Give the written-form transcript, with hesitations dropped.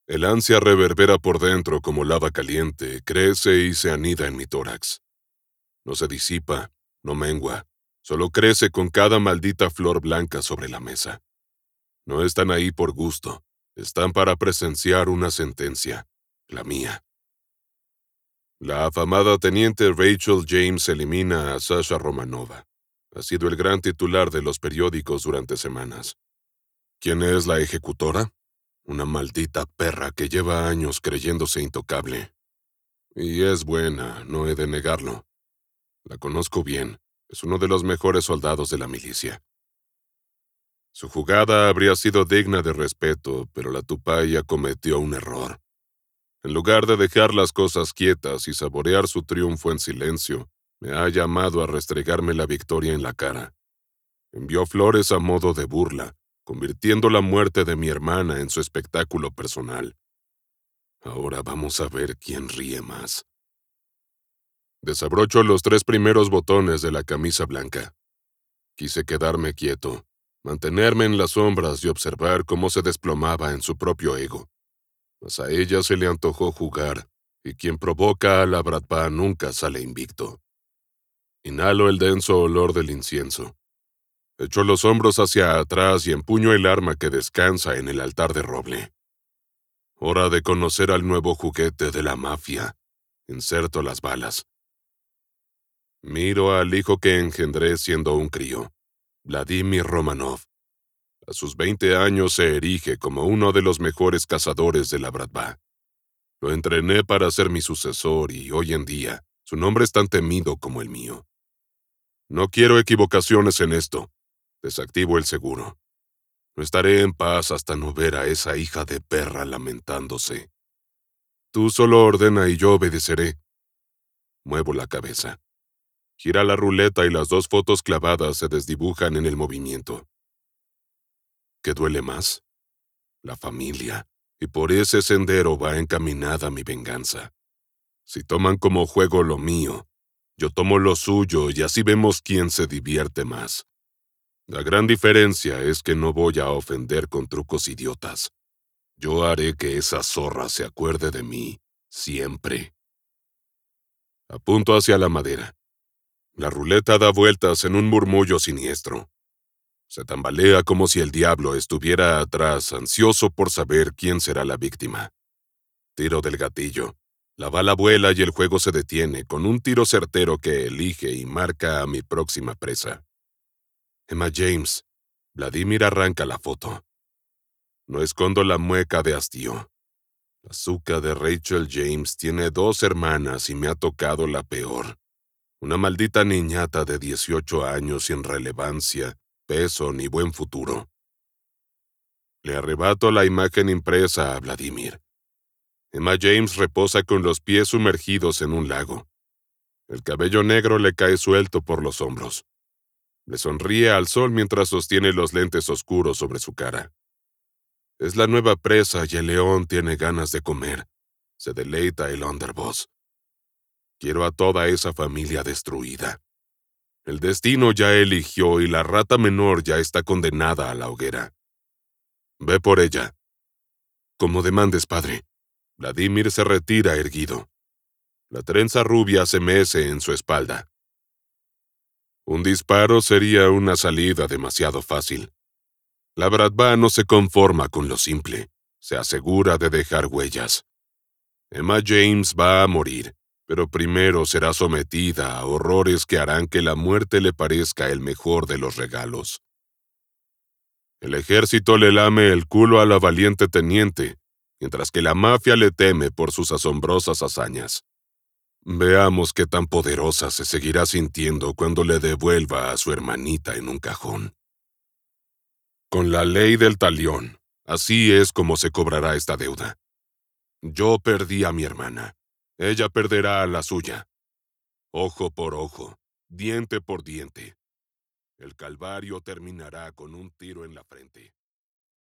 El ansia reverbera por dentro como lava caliente, crece y se anida en mi tórax. No se disipa, no mengua, solo crece con cada maldita flor blanca sobre la mesa. No están ahí por gusto, están para presenciar una sentencia, la mía. La afamada teniente Rachel James elimina a Sasha Romanova. Ha sido el gran titular de los periódicos durante semanas. ¿Quién es la ejecutora? Una maldita perra que lleva años creyéndose intocable. Y es buena, no he de negarlo. La conozco bien. Es uno de los mejores soldados de la milicia. Su jugada habría sido digna de respeto, pero la tupaya cometió un error. En lugar de dejar las cosas quietas y saborear su triunfo en silencio, me ha llamado a restregarme la victoria en la cara. Envió flores a modo de burla, convirtiendo la muerte de mi hermana en su espectáculo personal. Ahora vamos a ver quién ríe más. Desabrocho los 3 primeros botones de la camisa blanca. Quise quedarme quieto, mantenerme en las sombras y observar cómo se desplomaba en su propio ego. Mas a ella se le antojó jugar, y quien provoca a la Bratva nunca sale invicto. Inhalo el denso olor del incienso. Echo los hombros hacia atrás y empuño el arma que descansa en el altar de roble. Hora de conocer al nuevo juguete de la mafia. Inserto las balas. Miro al hijo que engendré siendo un crío, Vladimir Romanov. A sus 20 años se erige como uno de los mejores cazadores de la Bratva. Lo entrené para ser mi sucesor y hoy en día su nombre es tan temido como el mío. No quiero equivocaciones en esto. Desactivo el seguro. No estaré en paz hasta no ver a esa hija de perra lamentándose. Tú solo ordena y yo obedeceré. Muevo la cabeza. Gira la ruleta y las 2 fotos clavadas se desdibujan en el movimiento. ¿Qué duele más? La familia. Y por ese sendero va encaminada mi venganza. Si toman como juego lo mío, yo tomo lo suyo y así vemos quién se divierte más. La gran diferencia es que no voy a ofender con trucos idiotas. Yo haré que esa zorra se acuerde de mí, siempre. Apunto hacia la madera. La ruleta da vueltas en un murmullo siniestro. Se tambalea como si el diablo estuviera atrás, ansioso por saber quién será la víctima. Tiro del gatillo. La bala vuela y el juego se detiene con un tiro certero que elige y marca a mi próxima presa. Emma James. Vladimir arranca la foto. No escondo la mueca de hastío. La zuca de Rachel James tiene 2 hermanas y me ha tocado la peor. Una maldita niñata de 18 años sin relevancia, peso ni buen futuro. Le arrebato la imagen impresa a Vladimir. Emma James reposa con los pies sumergidos en un lago. El cabello negro le cae suelto por los hombros. Le sonríe al sol mientras sostiene los lentes oscuros sobre su cara. Es la nueva presa y el león tiene ganas de comer. Se deleita el underboss. Quiero a toda esa familia destruida. El destino ya eligió y la rata menor ya está condenada a la hoguera. Ve por ella. Como demandes, padre. Vladimir se retira erguido. La trenza rubia se mece en su espalda. Un disparo sería una salida demasiado fácil. La Bratva no se conforma con lo simple. Se asegura de dejar huellas. Emma James va a morir, pero primero será sometida a horrores que harán que la muerte le parezca el mejor de los regalos. El ejército le lame el culo a la valiente teniente, mientras que la mafia le teme por sus asombrosas hazañas. Veamos qué tan poderosa se seguirá sintiendo cuando le devuelva a su hermanita en un cajón. Con la ley del talión, así es como se cobrará esta deuda. Yo perdí a mi hermana. Ella perderá a la suya. Ojo por ojo, diente por diente. El calvario terminará con un tiro en la frente.